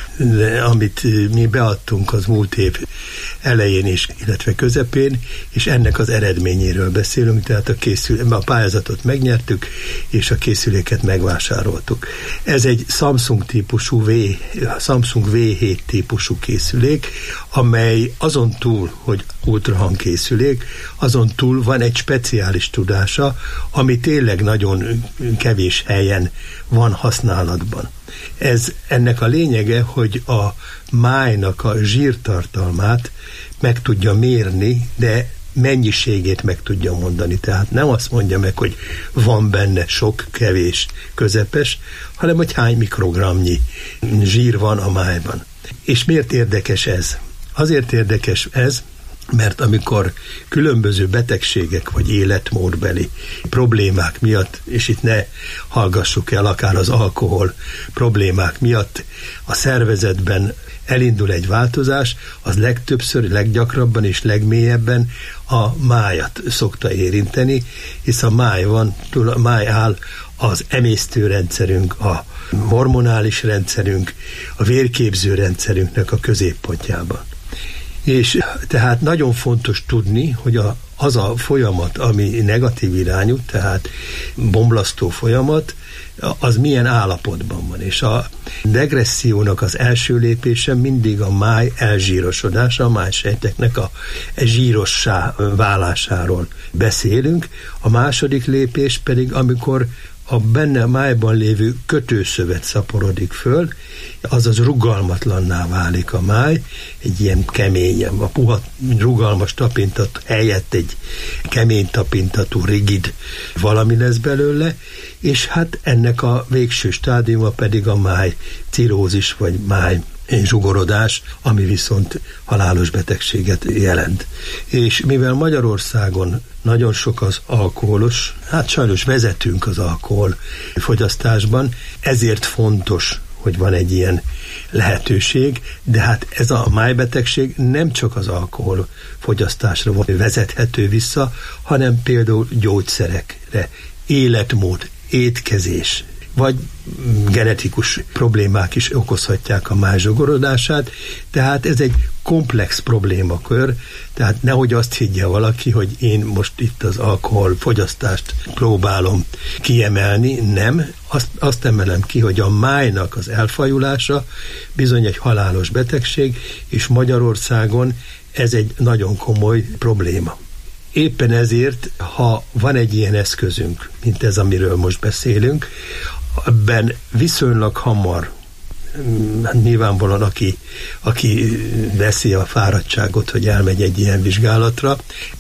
amit mi beadtunk az múlt év elején is, illetve közepén, és ennek az eredményéről beszélünk, tehát a, készül, a pályázatot megnyertük, és a készüléket megvásároltuk. Ez egy Samsung típusú, v, Samsung vé hét típusú készülék, amely azon túl, hogy ultrahang készülék, azon túl van egy speciális tudása, ami tényleg nagyon kevés helyen van használatban. Ez ennek a lényege, hogy a májnak a zsírtartalmát meg tudja mérni, de mennyiségét meg tudja mondani. Tehát nem azt mondja meg, hogy van benne sok, kevés, közepes, hanem hogy hány mikrogramnyi zsír van a májban. És miért érdekes ez? Azért érdekes ez, mert amikor különböző betegségek vagy életmódbeli problémák miatt, és itt ne hallgassuk el akár az alkohol problémák miatt a szervezetben elindul egy változás, az legtöbbször, leggyakrabban és legmélyebben a májat szokta érinteni, hisz a máj van, a máj áll az emésztőrendszerünk, a hormonális rendszerünk, a vérképző rendszerünknek a középpontjában. És tehát nagyon fontos tudni, hogy a, az a folyamat, ami negatív irányú, tehát bomlasztó folyamat, az milyen állapotban van. És a degressziónak az első lépése mindig a máj elzsírosodása, a májsejteknek a zsírossá válásáról beszélünk. A második lépés pedig, amikor a benne májban lévő kötőszövet szaporodik föl, azaz rugalmatlanná válik a máj, egy ilyen kemény, a puha rugalmas tapintat helyett egy kemény tapintatú, rigid valami lesz belőle, és hát ennek a végső stádiuma pedig a máj cirózis vagy máj zsugorodás, ami viszont halálos betegséget jelent. És mivel Magyarországon nagyon sok az alkoholos, hát sajnos vezetünk az alkohol fogyasztásban, ezért fontos, hogy van egy ilyen lehetőség, de hát ez a májbetegség nem csak az alkohol fogyasztásra vezethető vissza, hanem például gyógyszerekre, életmód, étkezés, vagy genetikus problémák is okozhatják a máj zsugorodását, tehát ez egy komplex problémakör, tehát nehogy azt higgye valaki, hogy én most itt az alkoholfogyasztást próbálom kiemelni, nem, azt, azt emelem ki, hogy a májnak az elfajulása bizony egy halálos betegség, és Magyarországon ez egy nagyon komoly probléma. Éppen ezért, ha van egy ilyen eszközünk, mint ez, amiről most beszélünk, ebben viszonylag hamar, nyilvánvalóan aki, aki veszi a fáradtságot, hogy elmegy egy ilyen vizsgálatra,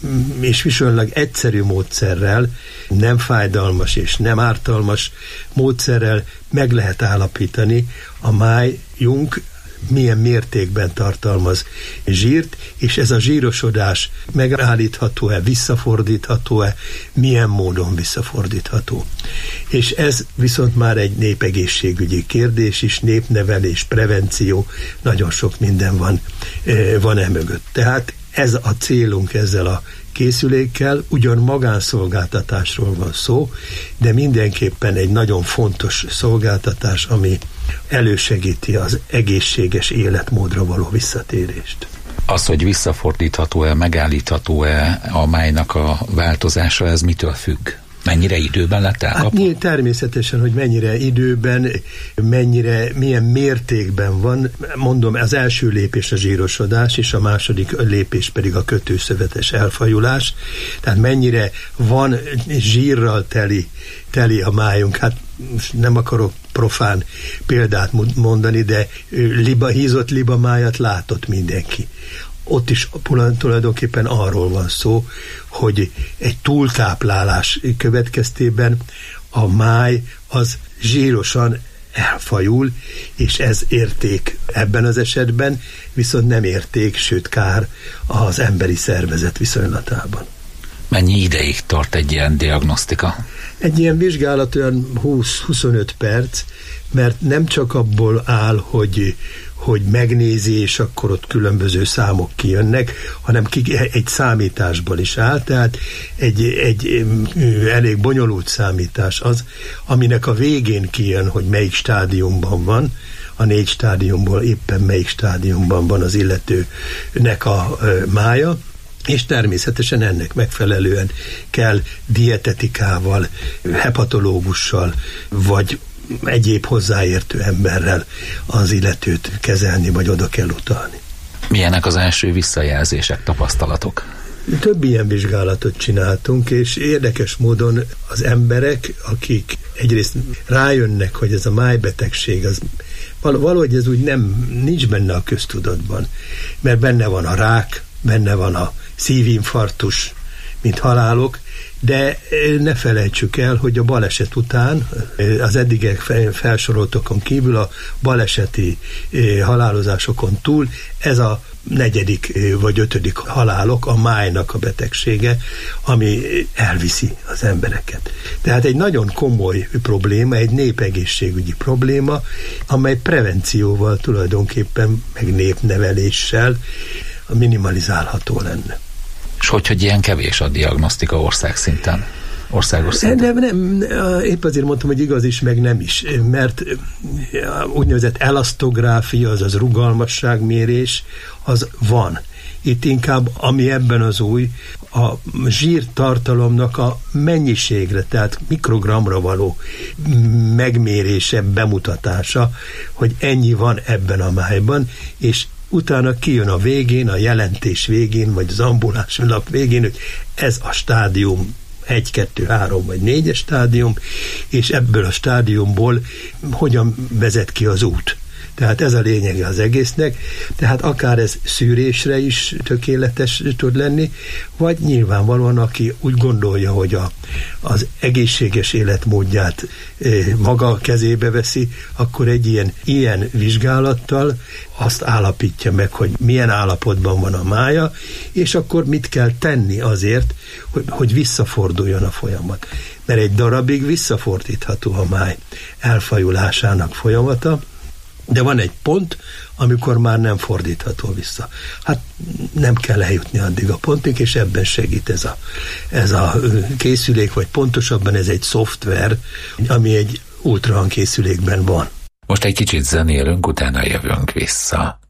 és viszonylag egyszerű módszerrel, nem fájdalmas és nem ártalmas módszerrel meg lehet állapítani a májunk milyen mértékben tartalmaz zsírt, és ez a zsírosodás megállítható-e, visszafordítható-e, milyen módon visszafordítható. És ez viszont már egy népegészségügyi kérdés is, népnevelés, prevenció, nagyon sok minden van, van e mögött. Tehát ez a célunk ezzel a készülékkel, ugyan magánszolgáltatásról van szó, de mindenképpen egy nagyon fontos szolgáltatás, ami elősegíti az egészséges életmódra való visszatérést. Az, hogy visszafordítható-e, megállítható-e a májnak a változása, ez mitől függ? Mennyire időben lett elkapva? Hát természetesen, hogy mennyire időben, mennyire, milyen mértékben van. Mondom, az első lépés a zsírosodás, és a második lépés pedig a kötőszövetes elfajulás. Tehát mennyire van zsírral teli, teli a májunk. Hát nem akarok profán példát mondani, de liba, hízott libamájat látott mindenki. Ott is tulajdonképpen arról van szó, hogy egy túltáplálás következtében a máj az zsírosan elfajul, és ez érték ebben az esetben, viszont nem érték, sőt kár az emberi szervezet viszonylatában. Mennyi ideig tart egy ilyen diagnosztika? Egy ilyen vizsgálat olyan húsz-huszonöt perc, mert nem csak abból áll, hogy hogy megnézi, és akkor ott különböző számok kijönnek, hanem egy számításból is áll, tehát egy, egy elég bonyolult számítás az, aminek a végén kijön, hogy melyik stádiumban van, a négy stádiumból éppen melyik stádiumban van az illetőnek a mája, és természetesen ennek megfelelően kell dietetikával, hepatológussal, vagy egyéb hozzáértő emberrel az illetőt kezelni, vagy oda kell utalni. Milyenek az első visszajelzések, tapasztalatok? Több ilyen vizsgálatot csináltunk, és érdekes módon az emberek, akik egyrészt rájönnek, hogy ez a májbetegség, az valahogy ez úgy nem, nincs benne a köztudatban, mert benne van a rák, benne van a szívinfarktus, mint halálok, de ne felejtsük el, hogy a baleset után, az eddigek felsoroltokon kívül a baleseti halálozásokon túl ez a negyedik vagy ötödik halálok, a májnak a betegsége, ami elviszi az embereket. Tehát egy nagyon komoly probléma, egy népegészségügyi probléma, amely prevencióval tulajdonképpen, meg népneveléssel minimalizálható lenne. És hogy, hogy ilyen kevés a diagnosztika országszinten? Országos szinten? Nem, nem, épp azért mondtam, hogy igaz is, meg nem is, mert úgynevezett elasztográfia, azaz rugalmasságmérés, az van. Itt inkább, ami ebben az új, a zsírtartalomnak a mennyiségre, tehát mikrogramra való megmérése, bemutatása, hogy ennyi van ebben a májban, és utána kijön a végén, a jelentés végén, vagy az ambuláns lap végén, hogy ez a stádium egy, kettő, három vagy négyes stádium, és ebből a stádiumból hogyan vezet ki az út. Tehát ez a lényege az egésznek, tehát akár ez szűrésre is tökéletes tud lenni, vagy nyilvánvalóan, aki úgy gondolja, hogy a, az egészséges életmódját maga kezébe veszi, akkor egy ilyen, ilyen vizsgálattal azt állapítja meg, hogy milyen állapotban van a mája, és akkor mit kell tenni azért, hogy, hogy visszaforduljon a folyamat. Mert egy darabig visszafordítható a máj elfajulásának folyamata, de van egy pont, amikor már nem fordítható vissza. Hát nem kell eljutni addig a pontig, és ebben segít ez a, ez a készülék, vagy pontosabban ez egy szoftver, ami egy ultrahang készülékben van. Most egy kicsit zenélünk, utána jövünk vissza.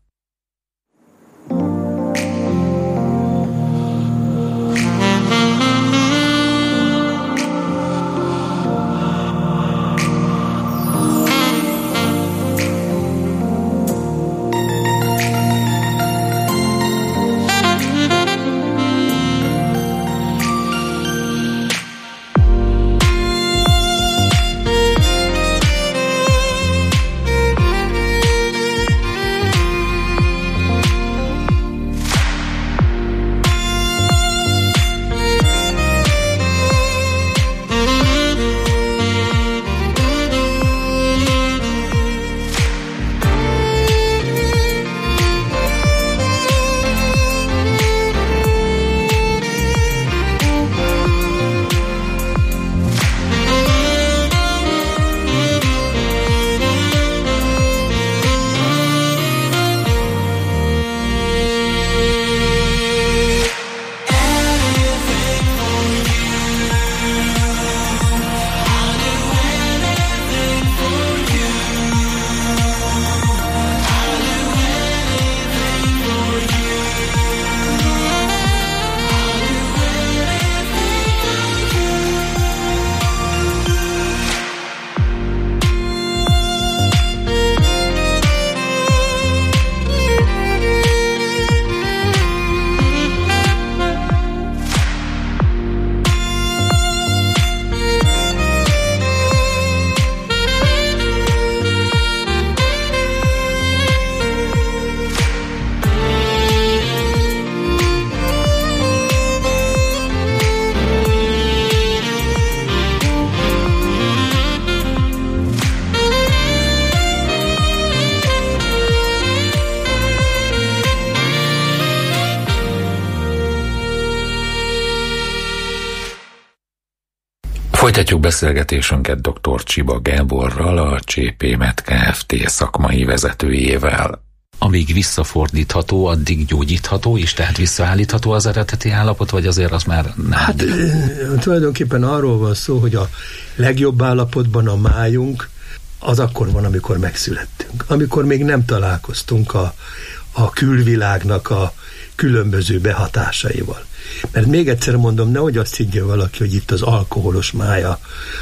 Folytatjuk beszélgetésünket dr. Csiba Gáborral, a cé pé Med Kft. Szakmai vezetőjével. Amíg visszafordítható, addig gyógyítható is, tehát visszaállítható az eredeti állapot, vagy azért az már nem? Hát tulajdonképpen arról van szó, hogy a legjobb állapotban a májunk az akkor van, amikor megszülettünk. Amikor még nem találkoztunk a, a külvilágnak a különböző behatásaival. Mert még egyszer mondom, nehogy azt higgye valaki, hogy itt az alkoholos mája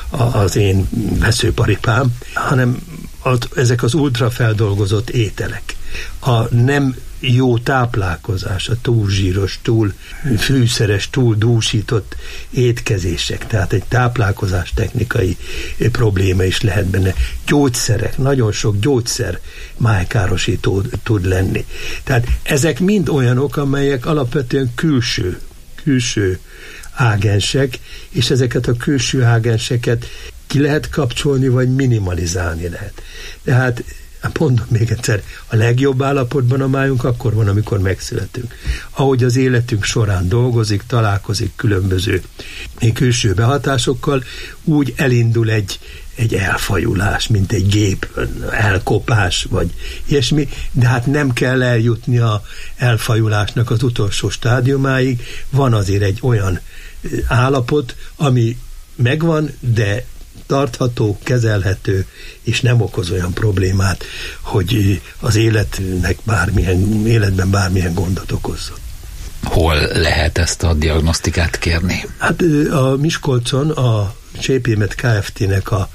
az én veszőparipám, hanem az, ezek az ultrafeldolgozott ételek. A nem jó táplálkozás, a túl zsíros, túl fűszeres, túl dúsított étkezések, tehát egy táplálkozás technikai probléma is lehet benne. Gyógyszerek, nagyon sok gyógyszer májkárosító tud lenni. Tehát ezek mind olyanok, amelyek alapvetően külső, külső ágensek, és ezeket a külső ágenseket ki lehet kapcsolni, vagy minimalizálni lehet. Tehát mondom még egyszer, a legjobb állapotban a májunk akkor van, amikor megszületünk. Ahogy az életünk során dolgozik, találkozik különböző külső behatásokkal, úgy elindul egy, egy elfajulás, mint egy gép elkopás, vagy ilyesmi, de hát nem kell eljutni a elfajulásnak az utolsó stádiumáig. Van azért egy olyan állapot, ami megvan, de tartható, kezelhető, és nem okoz olyan problémát, hogy az életnek bármilyen, életben bármilyen gondot okozzon. Hol lehet ezt a diagnosztikát kérni? Hát a Miskolcon a cé pé Med Kft.-nek a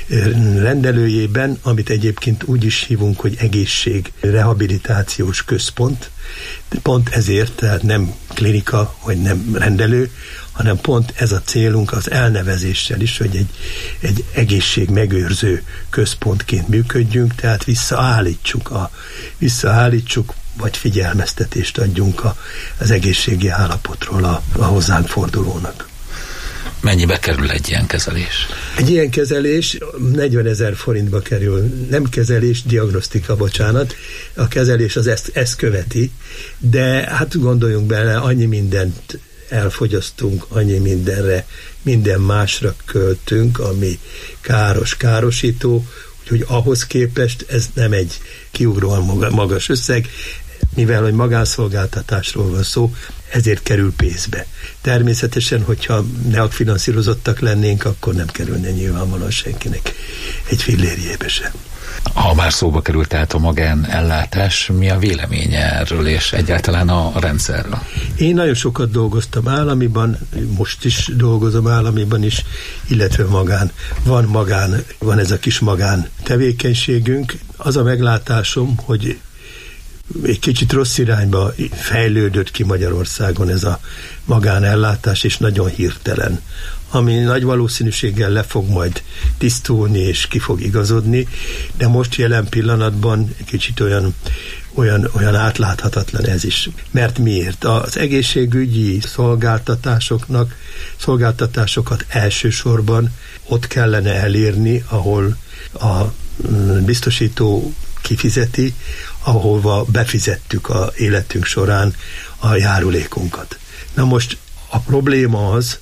rendelőjében, amit egyébként úgy is hívunk, hogy egészség rehabilitációs központ. Pont ezért, tehát nem klinika, vagy nem rendelő, hanem pont ez a célunk az elnevezéssel is, hogy egy, egy egészségmegőrző központként működjünk, tehát visszaállítsuk, a, visszaállítsuk vagy figyelmeztetést adjunk a, az egészségi állapotról a, a hozzánk fordulónak. Mennyibe kerül egy ilyen kezelés? Egy ilyen kezelés negyvenezer forintba kerül. Nem kezelés, diagnosztika, bocsánat. A kezelés az ezt, ezt követi, de hát gondoljunk bele, annyi mindent elfogyasztunk, annyi mindenre, minden másra költünk, ami káros, károsító, úgyhogy ahhoz képest ez nem egy kiugróan magas összeg, mivel hogy magánszolgáltatásról van szó, ezért kerül pénzbe. Természetesen, hogyha neakfinanszírozottak lennénk, akkor nem kerülne nyilvánvalóan senkinek egy fillérjébe sem. Ha már szóba került tehát a magánellátás, mi a véleménye erről és egyáltalán a rendszerről? Én nagyon sokat dolgoztam államiban, most is dolgozom államiban is, illetve magán. Van magán, van ez a kis magán tevékenységünk. Az a meglátásom, hogy egy kicsit rossz irányba fejlődött ki Magyarországon ez a magánellátás, és nagyon hirtelen, ami nagy valószínűséggel le fog majd tisztulni, és ki fog igazodni, de most jelen pillanatban kicsit olyan, olyan, olyan átláthatatlan ez is. Mert miért? Az egészségügyi szolgáltatásoknak, szolgáltatásokat elsősorban ott kellene elérni, ahol a biztosító kifizeti, ahova befizettük a életünk során a járulékunkat. Na most a probléma az,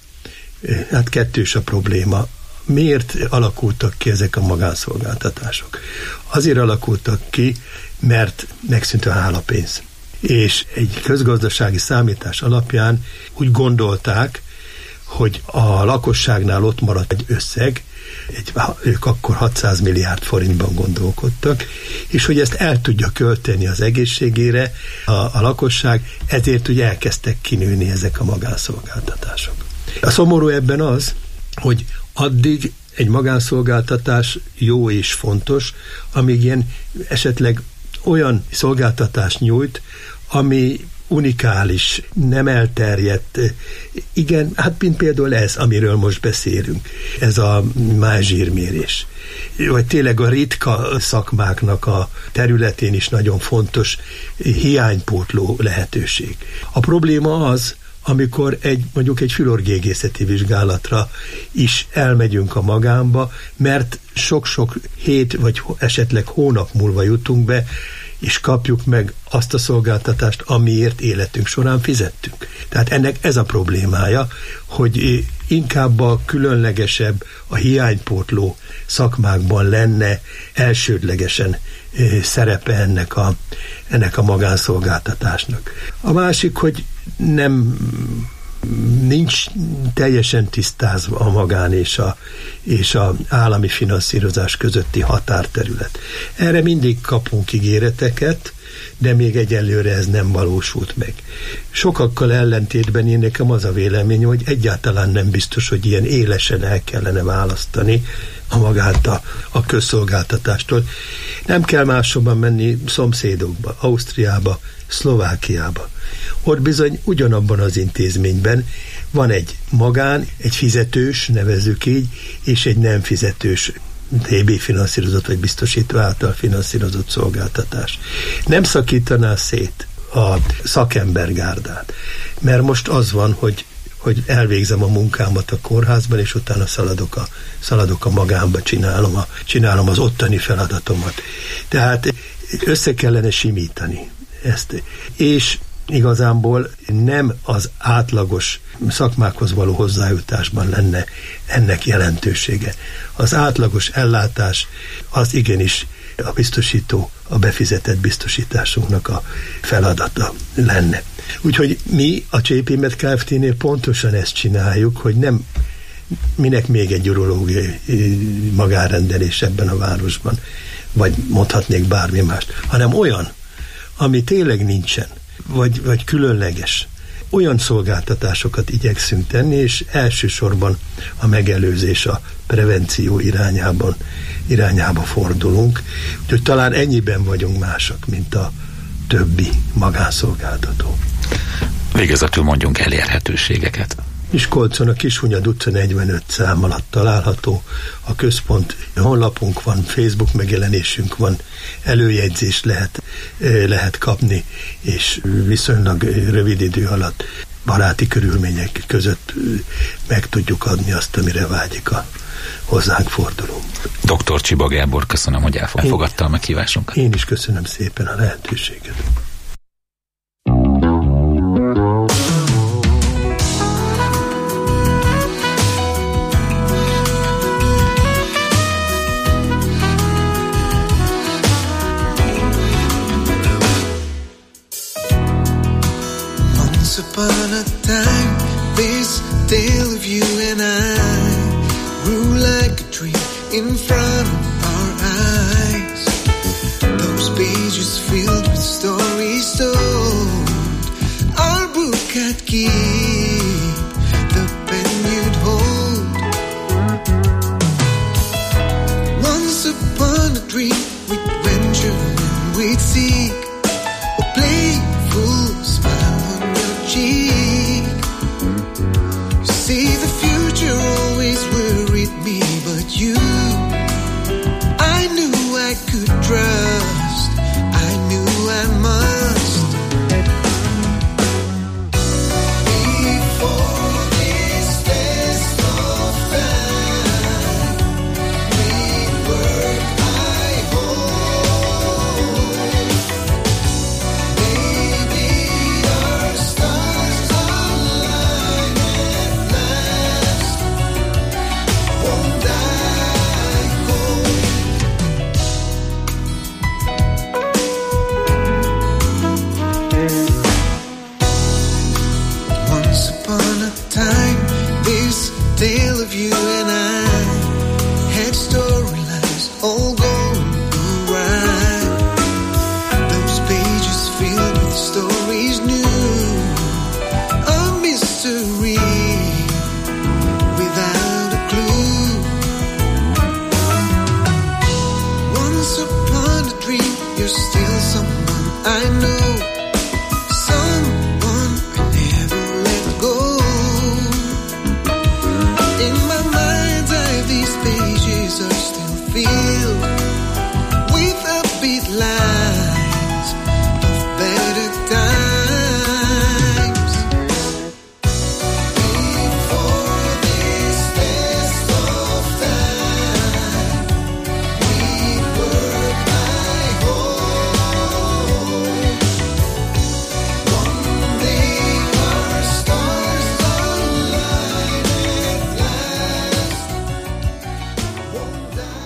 hát kettős a probléma. Miért alakultak ki ezek a magánszolgáltatások? Azért alakultak ki, mert megszűnt a hálapénz. És egy közgazdasági számítás alapján úgy gondolták, hogy a lakosságnál ott maradt egy összeg, egy, ők akkor hatszáz milliárd forintban gondolkodtak, és hogy ezt el tudja költeni az egészségére a, a lakosság, ezért ugye elkezdtek kinőni ezek a magánszolgáltatások. A szomorú ebben az, hogy addig egy magánszolgáltatás jó és fontos, amíg ilyen esetleg olyan szolgáltatást nyújt, ami unikális, nem elterjedt. Igen, hát mint például ez, amiről most beszélünk, ez a májzsírmérés. Vagy tényleg a ritka szakmáknak a területén is nagyon fontos hiánypótló lehetőség. A probléma az, amikor egy, mondjuk egy fülorgégészeti vizsgálatra is elmegyünk a magánba, mert sok-sok hét, vagy esetleg hónap múlva jutunk be, és kapjuk meg azt a szolgáltatást, amiért életünk során fizettünk. Tehát ennek ez a problémája, hogy inkább a különlegesebb, a hiánypótló szakmákban lenne elsődlegesen szerepe ennek a, ennek a magánszolgáltatásnak. A másik, hogy nem nincs teljesen tisztázva a magán és a, és a állami finanszírozás közötti határterület. Erre mindig kapunk ígéreteket, de még egyelőre ez nem valósult meg. Sokakkal ellentétben én nekem az a vélemény, hogy egyáltalán nem biztos, hogy ilyen élesen el kellene választani a magát a, a közszolgáltatástól. Nem kell máshova menni, szomszédokba, Ausztriába, Szlovákiába. Ott bizony ugyanabban az intézményben van egy magán, egy fizetős, nevezzük így, és egy nem fizetős té bé finanszírozott vagy biztosító által finanszírozott szolgáltatás. Nem szakítaná szét a szakembergárdát, mert most az van, hogy, hogy elvégzem a munkámat a kórházban, és utána szaladok a, szaladok a magánba, csinálom, a, csinálom az ottani feladatomat. Tehát össze kellene simítani ezt. És igazából nem az átlagos szakmákhoz való hozzájutásban lenne ennek jelentősége. Az átlagos ellátás az igenis a biztosító, a befizetett biztosításunknak a feladata lenne. Úgyhogy mi a csé pé Med Kft-nél pontosan ezt csináljuk, hogy nem minek még egy urológiai magánrendelés ebben a városban, vagy mondhatnék bármi mást, hanem olyan, ami tényleg nincsen, vagy, vagy különleges. Olyan szolgáltatásokat igyekszünk tenni, és elsősorban a megelőzés, a prevenció irányában, irányába fordulunk. Úgyhogy talán ennyiben vagyunk másak, mint a többi magánszolgáltató. Végezetül mondjunk elérhetőségeket. Miskolcon a Kishunyad utca negyvenöt szám alatt található. A központ honlapunk van, Facebook megjelenésünk van, előjegyzést lehet, lehet kapni, és viszonylag rövid idő alatt baráti körülmények között meg tudjuk adni azt, amire vágyik a hozzánk forduló. doktor Csiba Gábor, köszönöm, hogy elfogadta a meghívásunkat. Én is köszönöm szépen a lehetőséget. Upon a time, this tale of you and I grew like a tree in front of our eyes. Those pages filled with stories told, our book I'd keep, the pen you'd hold. Once upon a dream, we'd venture and we'd seek a playful smile on your cheek. You see, the future always worried me, but you, I knew I could trust, I knew I must. Before this test of time, we work, I hope. Maybe our stars align at last. Won't I hope? Once upon a time, this tale of you and I had storylines all going awry. Those pages filled with stories new, a mystery without a clue. Once upon a dream, you're still someone I know, someone I never let go. In my mind's eye, these pages are still filled with upbeat lines of better times. Before this test of time, we work, I hope. One day our stars align at last. Won't I?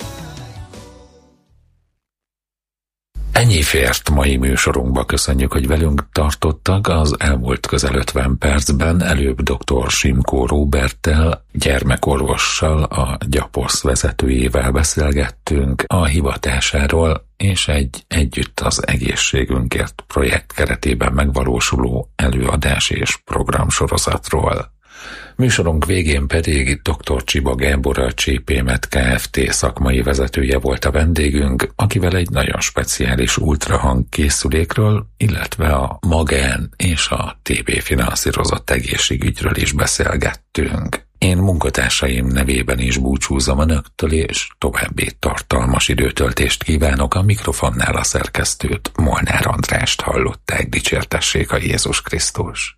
Ennyi fért mai műsorunkba, köszönjük, hogy velünk tartottak. Az elmúlt közel ötven percben előbb doktor Simkó Róberttel, gyermekorvossal, a Gyaposz vezetőjével beszélgettünk a hivatásáról és egy Együtt az egészségünkért projekt keretében megvalósuló előadás és programsorozatról. Műsorunk végén pedig doktor Csiba Gábor, a csé pé med Kft. Szakmai vezetője volt a vendégünk, akivel egy nagyon speciális ultrahang készülékről, illetve a magán és a té bé finanszírozott egészségügyről is beszélgettünk. Én munkatársaim nevében is búcsúzom önöktől, és további tartalmas időtöltést kívánok. A mikrofonnál a szerkesztőt, Molnár Andrást hallották. Dicsértessék a Jézus Krisztus!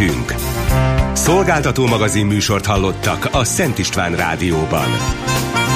Segíthetünk? Szolgáltató magazin műsort hallottak a Szent István Rádióban.